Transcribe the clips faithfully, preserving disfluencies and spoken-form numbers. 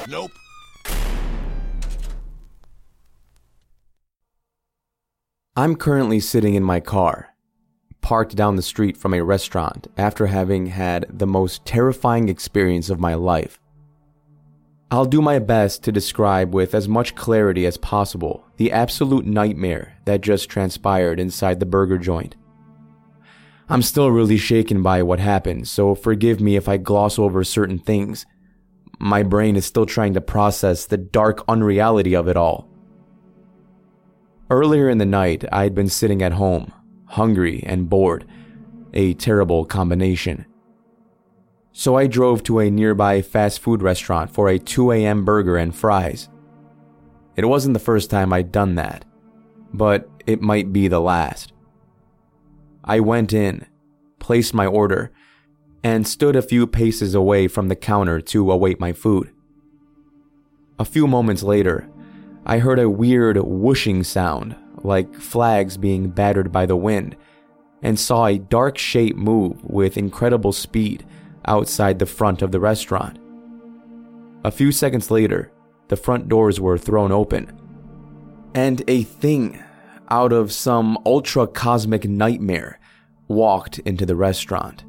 Nope. I'm currently sitting in my car, parked down the street from a restaurant after having had the most terrifying experience of my life. I'll do my best to describe with as much clarity as possible the absolute nightmare that just transpired inside the burger joint. I'm still really shaken by what happened, so forgive me if I gloss over certain things. My brain is still trying to process the dark unreality of it all. Earlier in the night, I had been sitting at home, hungry and bored, a terrible combination. So I drove to a nearby fast food restaurant for a two a.m. burger and fries. It wasn't the first time I'd done that, but it might be the last. I went in, placed my order, and stood a few paces away from the counter to await my food. A few moments later, I heard a weird whooshing sound, like flags being battered by the wind, and saw a dark shape move with incredible speed outside the front of the restaurant. A few seconds later, the front doors were thrown open, and a thing out of some ultra-cosmic nightmare walked into the restaurant.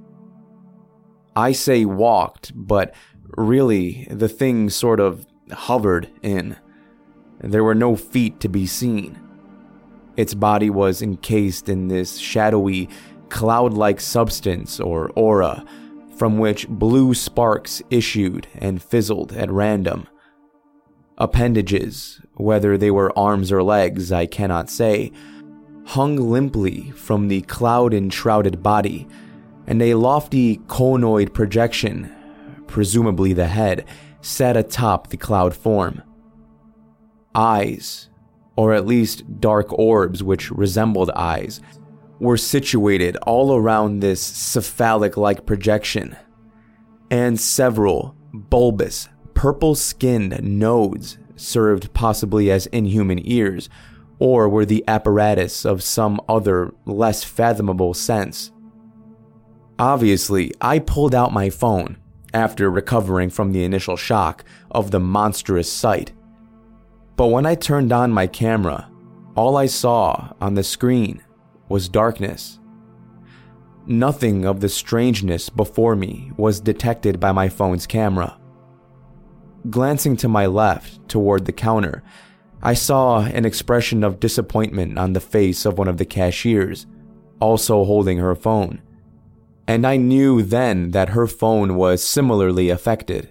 I say walked, but really, the thing sort of hovered in. There were no feet to be seen. Its body was encased in this shadowy, cloud-like substance or aura, from which blue sparks issued and fizzled at random. Appendages, whether they were arms or legs, I cannot say, hung limply from the cloud-enshrouded body, and a lofty conoid projection, presumably the head, sat atop the cloud form. Eyes, or at least dark orbs which resembled eyes, were situated all around this cephalic-like projection, and several bulbous, purple-skinned nodes served possibly as inhuman ears, or were the apparatus of some other, less fathomable sense. Obviously, I pulled out my phone after recovering from the initial shock of the monstrous sight. But when I turned on my camera, all I saw on the screen was darkness. Nothing of the strangeness before me was detected by my phone's camera. Glancing to my left toward the counter, I saw an expression of disappointment on the face of one of the cashiers, also holding her phone, and I knew then that her phone was similarly affected.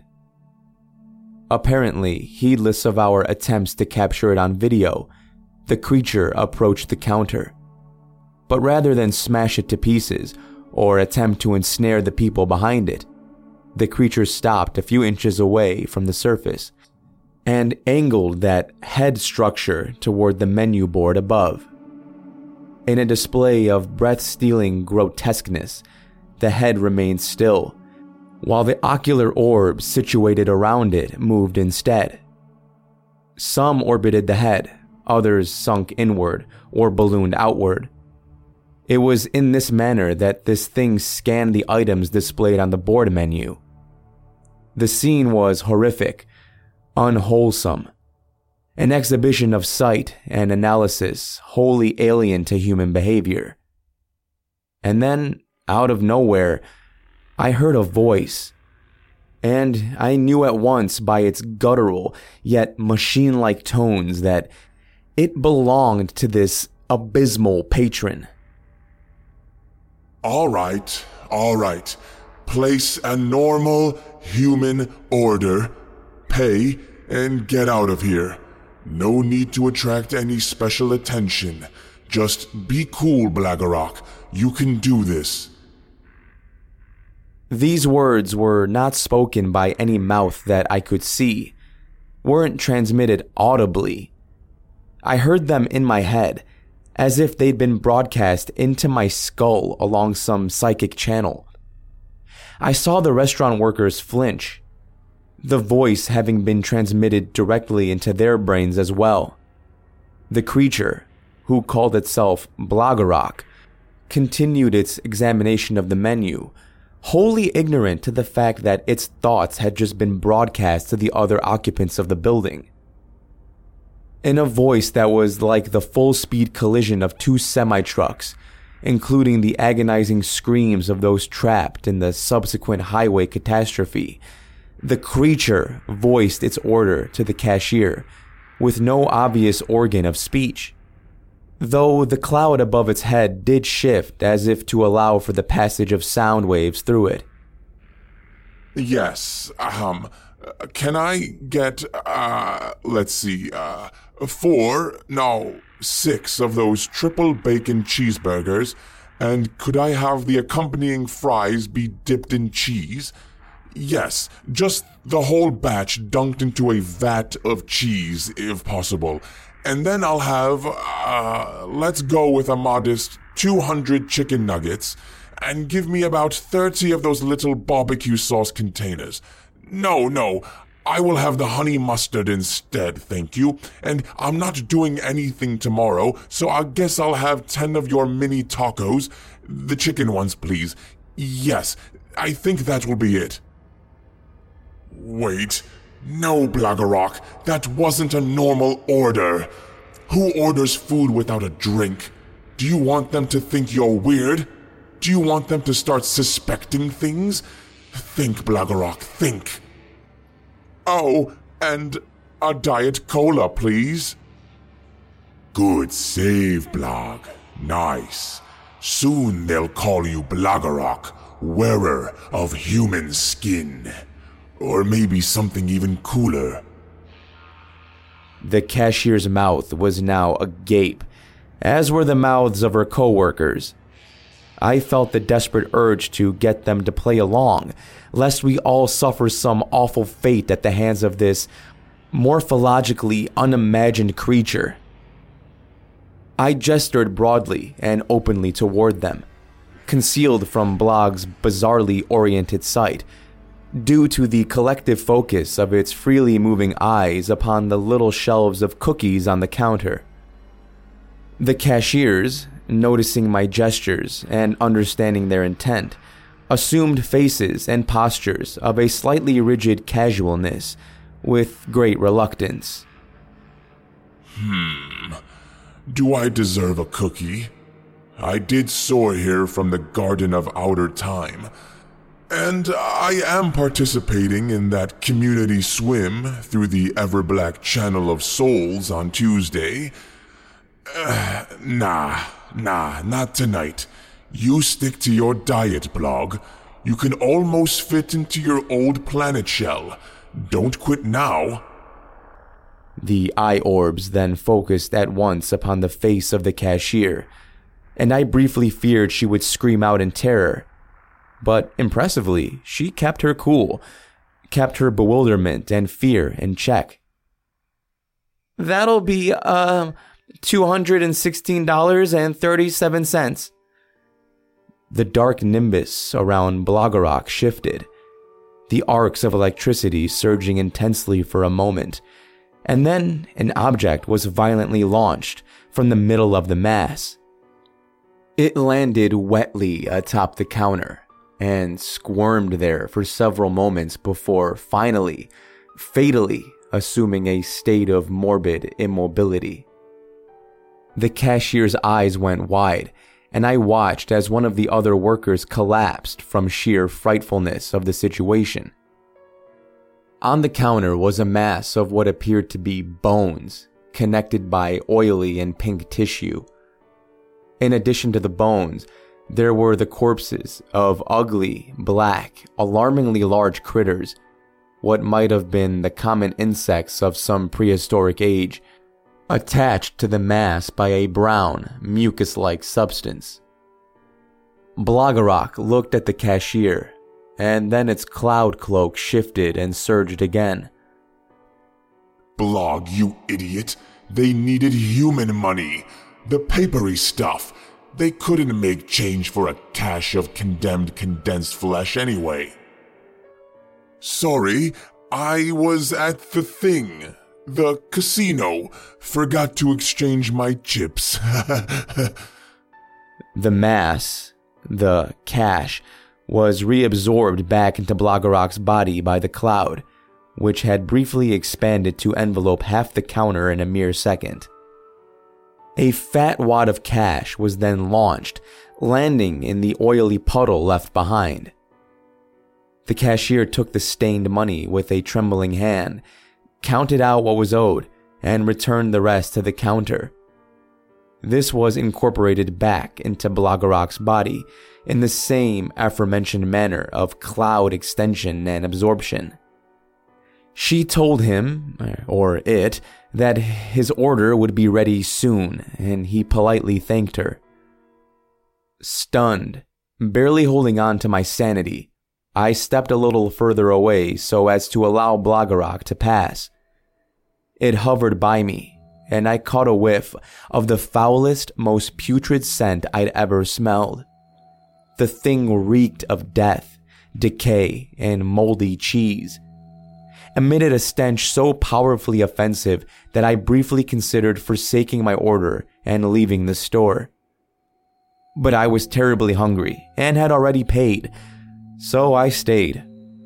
Apparently, heedless of our attempts to capture it on video, the creature approached the counter. But rather than smash it to pieces or attempt to ensnare the people behind it, the creature stopped a few inches away from the surface and angled that head structure toward the menu board above. In a display of breath-stealing grotesqueness, the head remained still, while the ocular orbs situated around it moved instead. Some orbited the head, others sunk inward or ballooned outward. It was in this manner that this thing scanned the items displayed on the board menu. The scene was horrific, unwholesome, an exhibition of sight and analysis wholly alien to human behavior. And then, out of nowhere, I heard a voice, and I knew at once by its guttural yet machine-like tones that it belonged to this abysmal patron. All right, all right. Place a normal human order, pay, and get out of here. No need to attract any special attention. Just be cool, Blagarok. You can do this. These words were not spoken by any mouth that I could see, weren't transmitted audibly. I heard them in my head, as if they'd been broadcast into my skull along some psychic channel. I saw the restaurant workers flinch, the voice having been transmitted directly into their brains as well. The creature, who called itself Blagarok, continued its examination of the menu, wholly ignorant to the fact that its thoughts had just been broadcast to the other occupants of the building. In a voice that was like the full-speed collision of two semi-trucks, including the agonizing screams of those trapped in the subsequent highway catastrophe, the creature voiced its order to the cashier with no obvious organ of speech, though the cloud above its head did shift as if to allow for the passage of sound waves through it. Yes, um, can I get, uh, let's see, uh, four, no, six of those triple bacon cheeseburgers, and could I have the accompanying fries be dipped in cheese? Yes, just the whole batch dunked into a vat of cheese, if possible. And then I'll have, uh, let's go with a modest two hundred chicken nuggets, and give me about thirty of those little barbecue sauce containers. No, no, I will have the honey mustard instead, thank you. And I'm not doing anything tomorrow, so I guess I'll have ten of your mini tacos. The chicken ones, please. Yes, I think that will be it. Wait, no, Blagarok, that wasn't a normal order. Who orders food without a drink? Do you want them to think you're weird? Do you want them to start suspecting things? Think, Blagarok, think. Oh, and a Diet Cola, please. Good save, Blag. Nice. Soon they'll call you Blagarok, wearer of human skin. Or maybe something even cooler. The cashier's mouth was now agape, as were the mouths of her co-workers. I felt the desperate urge to get them to play along, lest we all suffer some awful fate at the hands of this morphologically unimagined creature. I gestured broadly and openly toward them, concealed from Blag's bizarrely oriented sight, due to the collective focus of its freely moving eyes upon the little shelves of cookies on the counter. The cashiers, noticing my gestures and understanding their intent, assumed faces and postures of a slightly rigid casualness, with great reluctance. Hmm. Do I deserve a cookie? I did soar here from the Garden of Outer Time, and I am participating in that community swim through the Everblack Channel of Souls on Tuesday. Uh, nah, nah, not tonight. You stick to your diet, Blag. You can almost fit into your old planet shell. Don't quit now. The eye orbs then focused at once upon the face of the cashier, and I briefly feared she would scream out in terror. But impressively, she kept her cool, kept her bewilderment and fear in check. That'll be, uh, two hundred sixteen dollars and thirty-seven cents. The dark nimbus around Blagarok shifted, the arcs of electricity surging intensely for a moment, and then an object was violently launched from the middle of the mass. It landed wetly atop the counter and squirmed there for several moments before finally, fatally assuming a state of morbid immobility. The cashier's eyes went wide, and I watched as one of the other workers collapsed from sheer frightfulness of the situation. On the counter was a mass of what appeared to be bones, connected by oily and pink tissue. In addition to the bones, there were the corpses of ugly, black, alarmingly large critters, what might have been the common insects of some prehistoric age, attached to the mass by a brown, mucus-like substance. Blagarok looked at the cashier, and then its cloud cloak shifted and surged again. Blag, you idiot! They needed human money! The papery stuff! They couldn't make change for a cache of condemned condensed flesh anyway. Sorry, I was at the thing. The casino. Forgot to exchange my chips. The mass, the cash, was reabsorbed back into Blogorok's body by the cloud, which had briefly expanded to envelope half the counter in a mere second. A fat wad of cash was then launched, landing in the oily puddle left behind. The cashier took the stained money with a trembling hand, counted out what was owed, and returned the rest to the counter. This was incorporated back into Blogorok's body in the same aforementioned manner of cloud extension and absorption. She told him, or it, that his order would be ready soon, and he politely thanked her. Stunned, barely holding on to my sanity, I stepped a little further away so as to allow Blogorok to pass. It hovered by me, and I caught a whiff of the foulest, most putrid scent I'd ever smelled. The thing reeked of death, decay, and moldy cheese. Emitted a stench so powerfully offensive that I briefly considered forsaking my order and leaving the store. But I was terribly hungry and had already paid, so I stayed.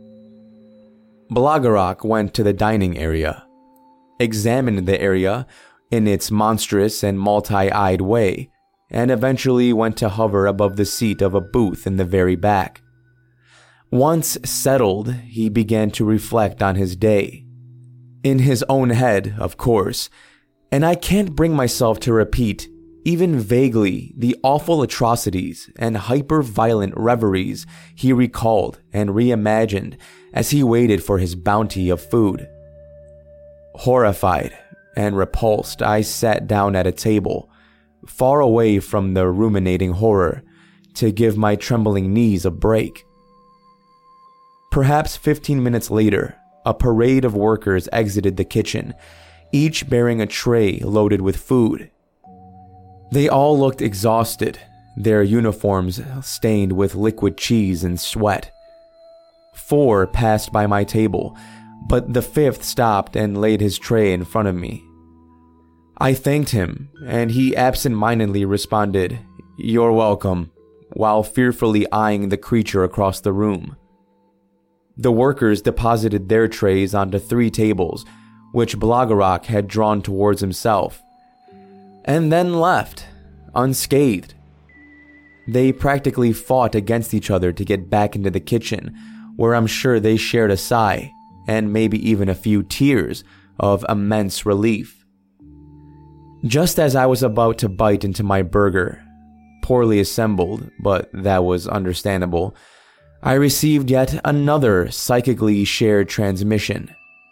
Blogorok went to the dining area, examined the area in its monstrous and multi-eyed way, and eventually went to hover above the seat of a booth in the very back. Once settled, he began to reflect on his day. In his own head, of course, and I can't bring myself to repeat, even vaguely, the awful atrocities and hyper-violent reveries he recalled and reimagined as he waited for his bounty of food. Horrified and repulsed, I sat down at a table, far away from the ruminating horror, to give my trembling knees a break. Perhaps fifteen minutes later, a parade of workers exited the kitchen, each bearing a tray loaded with food. They all looked exhausted, their uniforms stained with liquid cheese and sweat. Four passed by my table, but the fifth stopped and laid his tray in front of me. I thanked him, and he absent-mindedly responded, "You're welcome," while fearfully eyeing the creature across the room. The workers deposited their trays onto three tables, which Blogorok had drawn towards himself, and then left, unscathed. They practically fought against each other to get back into the kitchen, where I'm sure they shared a sigh, and maybe even a few tears, of immense relief. Just as I was about to bite into my burger, poorly assembled, but that was understandable, I received yet another psychically shared transmission.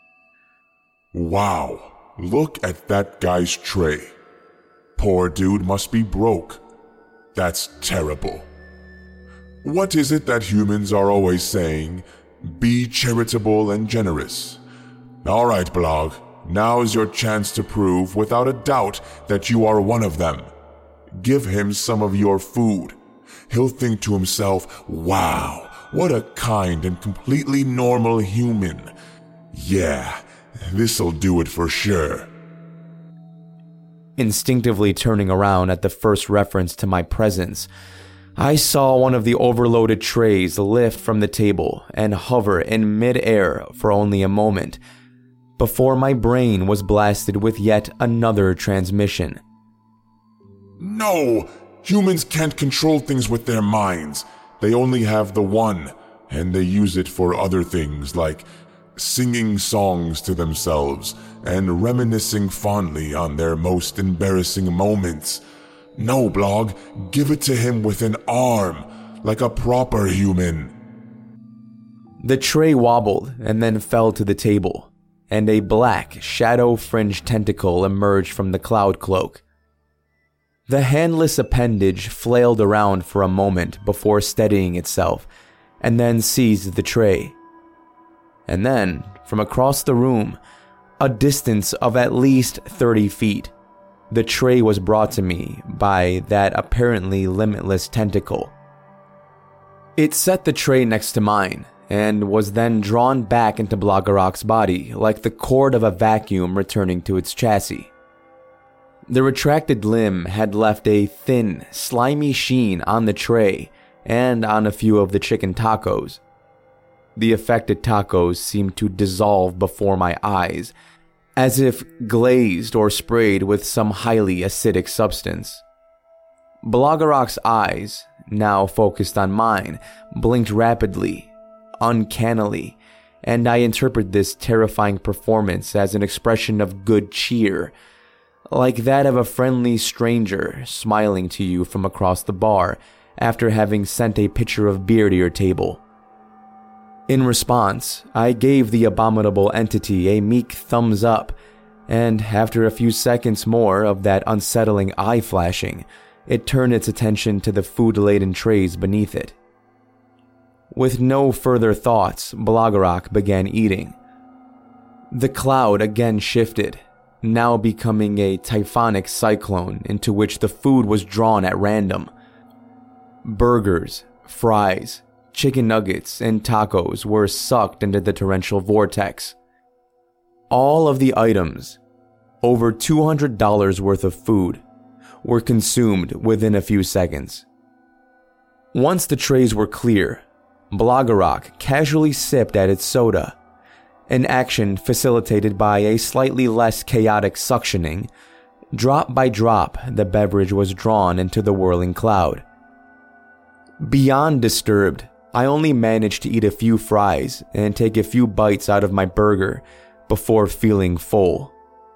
Wow, look at that guy's tray. Poor dude must be broke. That's terrible. What is it that humans are always saying? Be charitable and generous. All right, Blog, now is your chance to prove without a doubt that you are one of them. Give him some of your food. He'll think to himself, wow, what a kind and completely normal human. Yeah, this'll do it for sure. Instinctively turning around at the first reference to my presence, I saw one of the overloaded trays lift from the table and hover in mid-air for only a moment, before my brain was blasted with yet another transmission. No! Humans can't control things with their minds. They only have the one, and they use it for other things like singing songs to themselves and reminiscing fondly on their most embarrassing moments. No, Blog, give it to him with an arm, like a proper human. The tray wobbled and then fell to the table, and a black, shadow-fringed tentacle emerged from the cloud cloak. The handless appendage flailed around for a moment before steadying itself, and then seized the tray. And then, from across the room, a distance of at least thirty feet, the tray was brought to me by that apparently limitless tentacle. It set the tray next to mine, and was then drawn back into Blogorok's body like the cord of a vacuum returning to its chassis. The retracted limb had left a thin, slimy sheen on the tray, and on a few of the chicken tacos. The affected tacos seemed to dissolve before my eyes, as if glazed or sprayed with some highly acidic substance. Bloggerok's eyes, now focused on mine, blinked rapidly, uncannily, and I interpret this terrifying performance as an expression of good cheer, like that of a friendly stranger smiling to you from across the bar after having sent a pitcher of beer to your table. In response, I gave the abominable entity a meek thumbs up, and after a few seconds more of that unsettling eye flashing, it turned its attention to the food-laden trays beneath it. With no further thoughts, Bloggerok began eating. The cloud again shifted, now becoming a typhonic cyclone into which the food was drawn at random. Burgers, fries, chicken nuggets, and tacos were sucked into the torrential vortex. All of the items, over two hundred dollars worth of food, were consumed within a few seconds. Once the trays were clear, Bloggerok casually sipped at its soda, an action facilitated by a slightly less chaotic suctioning. Drop by drop, the beverage was drawn into the whirling cloud. Beyond disturbed, I only managed to eat a few fries and take a few bites out of my burger before feeling full.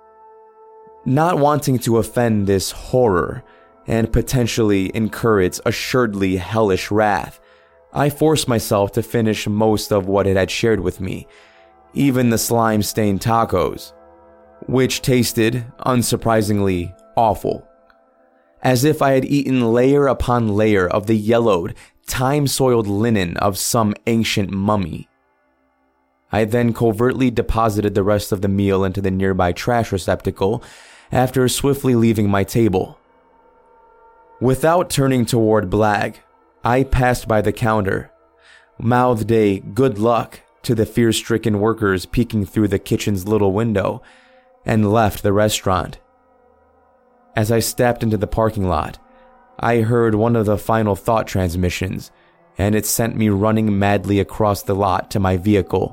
Not wanting to offend this horror and potentially incur its assuredly hellish wrath, I forced myself to finish most of what it had shared with me, even the slime-stained tacos, which tasted, unsurprisingly, awful. As if I had eaten layer upon layer of the yellowed, time-soiled linen of some ancient mummy. I then covertly deposited the rest of the meal into the nearby trash receptacle after swiftly leaving my table. Without turning toward Blag, I passed by the counter, mouthed a good luck to the fear-stricken workers peeking through the kitchen's little window, and left the restaurant. As I stepped into the parking lot, I heard one of the final thought transmissions, and it sent me running madly across the lot to my vehicle.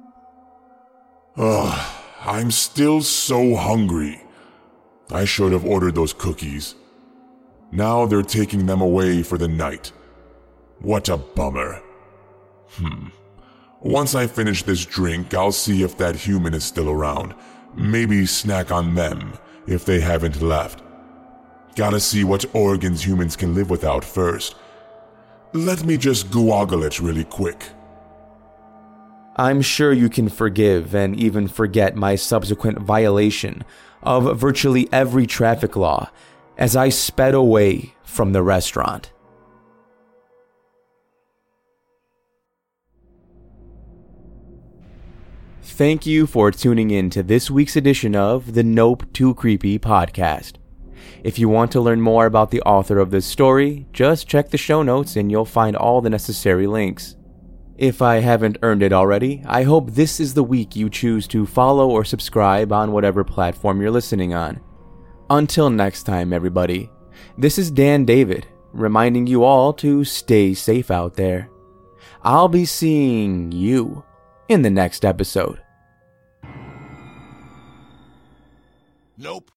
Ugh, I'm still so hungry. I should have ordered those cookies. Now they're taking them away for the night. What a bummer. Hmm. Once I finish this drink, I'll see if that human is still around. Maybe snack on them, if they haven't left. Gotta see what organs humans can live without first. Let me just google it really quick. I'm sure you can forgive and even forget my subsequent violation of virtually every traffic law as I sped away from the restaurant. Thank you for tuning in to this week's edition of the Nope Too Creepy podcast. If you want to learn more about the author of this story, just check the show notes and you'll find all the necessary links. If I haven't earned it already, I hope this is the week you choose to follow or subscribe on whatever platform you're listening on. Until next time, everybody, this is Dan David, reminding you all to stay safe out there. I'll be seeing you in the next episode. Nope.